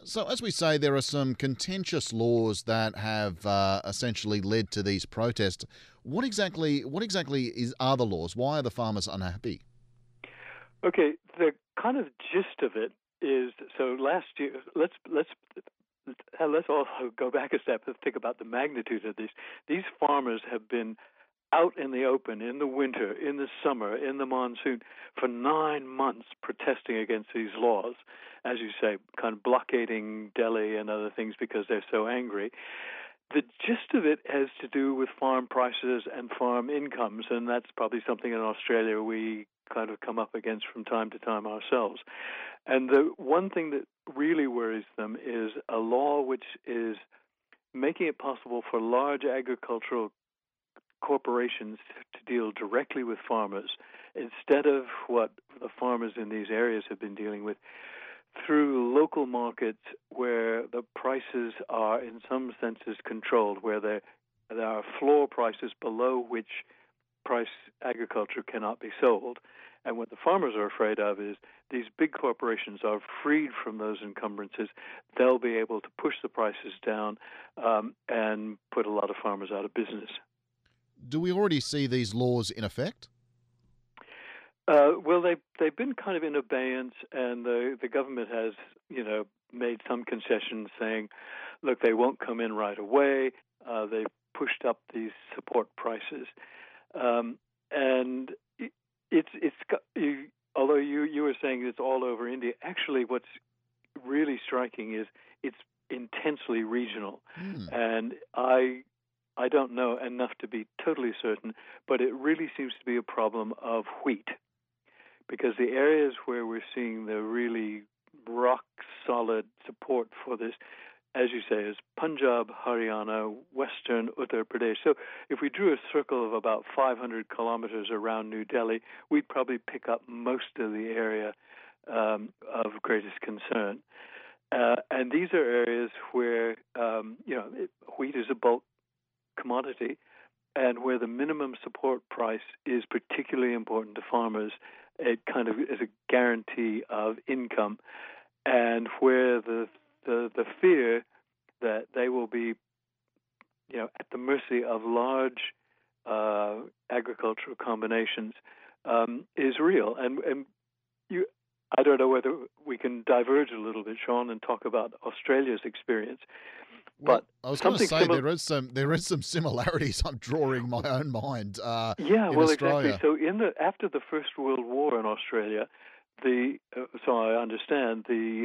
So, as we say, there are some contentious laws that have essentially led to these protests. What exactly are the laws? Why are the farmers unhappy? Okay, the kind of gist of it is so last year. Let's also go back a step and think about the magnitude of this. These farmers have been out in the open in the winter, in the summer, in the monsoon for 9 months protesting against these laws, as you say, kind of blockading Delhi and other things because they're so angry. The gist of it has to do with farm prices and farm incomes, and that's probably something in Australia we kind of come up against from time to time ourselves. And the one thing that really worries them is a law which is making it possible for large agricultural corporations to deal directly with farmers instead of what the farmers in these areas have been dealing with through local markets where the prices are in some senses controlled, where there are floor prices below which price agriculture cannot be sold. And what the farmers are afraid of is these big corporations are freed from those encumbrances. They'll be able to push the prices down and put a lot of farmers out of business. Do we already see these laws in effect? Well, they've been kind of in abeyance, and the government has, made some concessions, saying, look, they won't come in right away. They've pushed up these support prices, and although you were saying it's all over India, actually, what's really striking is it's intensely regional, and I don't know enough to be totally certain, but it really seems to be a problem of wheat, because the areas where we're seeing the really rock-solid support for this, as you say, is Punjab, Haryana, western Uttar Pradesh. So if we drew a circle of about 500 kilometers around New Delhi, we'd probably pick up most of the area of greatest concern. And these are areas where, wheat is a bulk commodity, and where the minimum support price is particularly important to farmers. It kind of is a guarantee of income, and where the fear that they will be, at the mercy of large agricultural combinations is real. And I don't know whether we can diverge a little bit, Sean, and talk about Australia's experience. Well, But I was going to something say similar. there is some similarities. I'm drawing my own mind Yeah, in well, exactly. Australia. So after the First World War in Australia, so I understand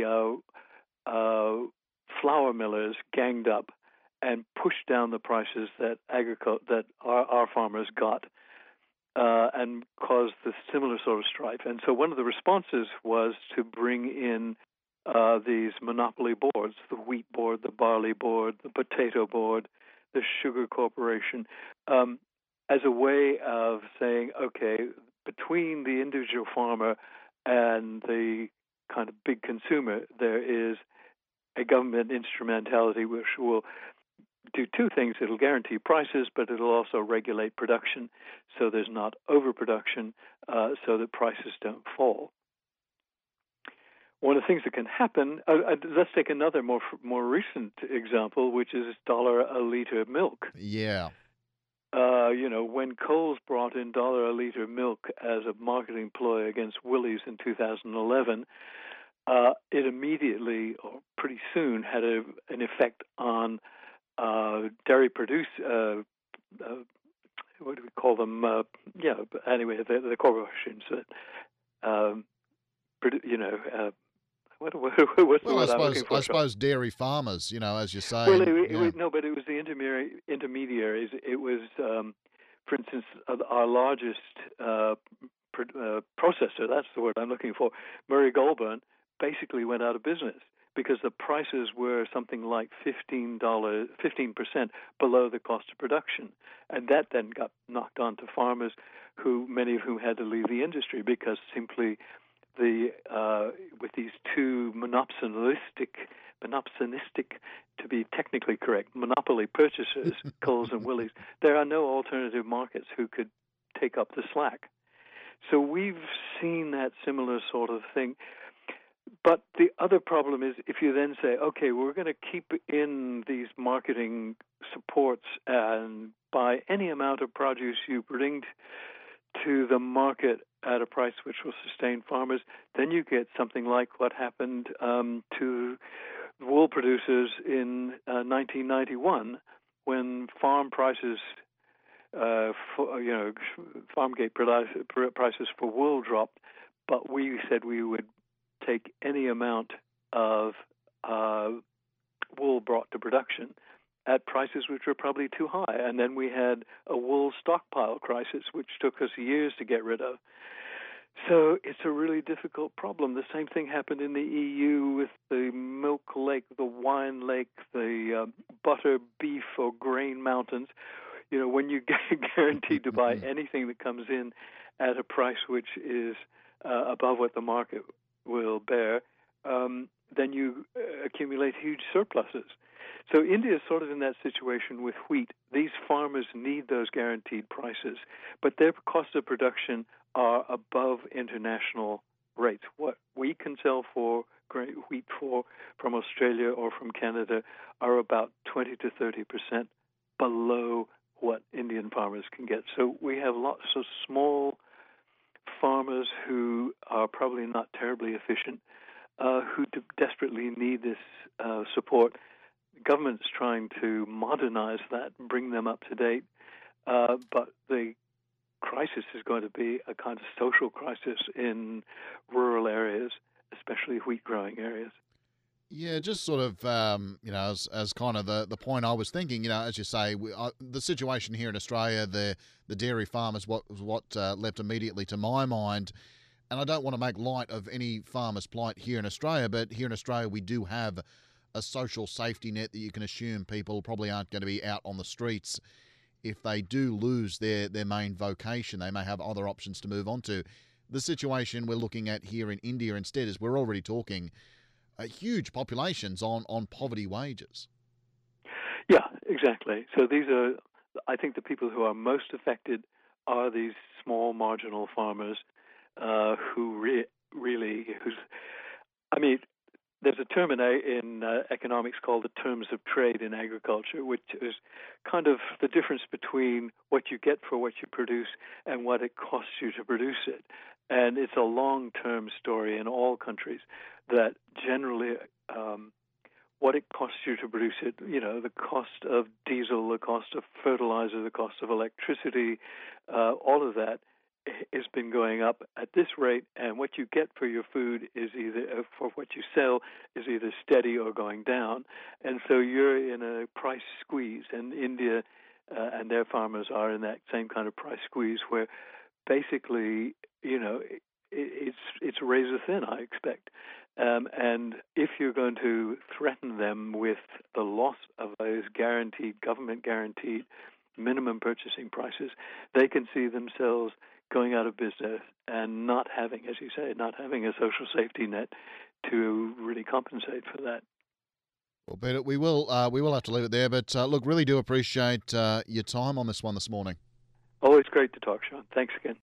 flour millers ganged up and pushed down the prices that our farmers got, and caused the similar sort of strife. And so one of the responses was to bring in these monopoly boards: the wheat board, the barley board, the potato board, the sugar corporation, as a way of saying, okay, between the individual farmer and the kind of big consumer, there is a government instrumentality which will do two things. It'll guarantee prices, but it'll also regulate production so there's not overproduction, so that prices don't fall. One of the things that can happen, let's take another more recent example, which is dollar a liter of milk. Yeah. When Coles brought in dollar a liter milk as a marketing ploy against Woolies in 2011, it immediately, or pretty soon, had an effect on dairy produce. What do we call them? Anyway, the corporations that, what's the Well, I word I'm suppose looking I for? suppose dairy farmers, as you say, Well, and yeah. no, but it was the intermediaries. It was, for instance, our largest processor. That's the word I'm looking for. Murray Goulburn basically went out of business because the prices were something like 15% below the cost of production, and that then got knocked on to farmers, many of whom had to leave the industry because simply with these two monopsonistic, to be technically correct, monopoly purchasers, Coles and Woolies, there are no alternative markets who could take up the slack. So we've seen that similar sort of thing. But the other problem is if you then say, okay, we're going to keep in these marketing supports and buy any amount of produce you bring to the market at a price which will sustain farmers, then you get something like what happened to wool producers in 1991 when farm prices, Farmgate prices for wool dropped, but we said we would take any amount of wool brought to production at prices which were probably too high. And then we had a wool stockpile crisis, which took us years to get rid of. So it's a really difficult problem. The same thing happened in the EU with the milk lake, the wine lake, the butter, beef, or grain mountains. You know, when you get guaranteed to buy anything that comes in at a price which is above what the market will bear, then you accumulate huge surpluses. So India is sort of in that situation with wheat. These farmers need those guaranteed prices, but their cost of production are above international rates. What we can sell for wheat from Australia or from Canada are about 20 to 30% below what Indian farmers can get. So we have lots of small farmers who are probably not terribly efficient, who desperately need this support. The government's trying to modernize that and bring them up to date, but the crisis is going to be a kind of social crisis in rural areas, especially wheat-growing areas. Yeah, just sort of, as kind of the point I was thinking, as you say, the situation here in Australia, the dairy farm is what leapt immediately to my mind. And I don't want to make light of any farmer's plight here in Australia, but here in Australia we do have a social safety net that you can assume people probably aren't going to be out on the streets. If they do lose their main vocation, they may have other options to move on to. The situation we're looking at here in India instead is we're already talking huge populations on poverty wages. Yeah, exactly. So these are, I think, the people who are most affected are these small marginal farmers there's a term in economics called the terms of trade in agriculture, which is kind of the difference between what you get for what you produce and what it costs you to produce it. And it's a long-term story in all countries that generally what it costs you to produce it, the cost of diesel, the cost of fertilizer, the cost of electricity, all of that has been going up at this rate, and what you get for your food is either, for what you sell, is either steady or going down. And so you're in a price squeeze, and India and their farmers are in that same kind of price squeeze where basically, it's razor thin, I expect. And if you're going to threaten them with the loss of those government-guaranteed minimum purchasing prices, they can see themselves going out of business and not having, as you say, not having a social safety net to really compensate for that. Well, Peter, we will have to leave it there. But look, really do appreciate your time on this one this morning. Always great to talk, Sean. Thanks again.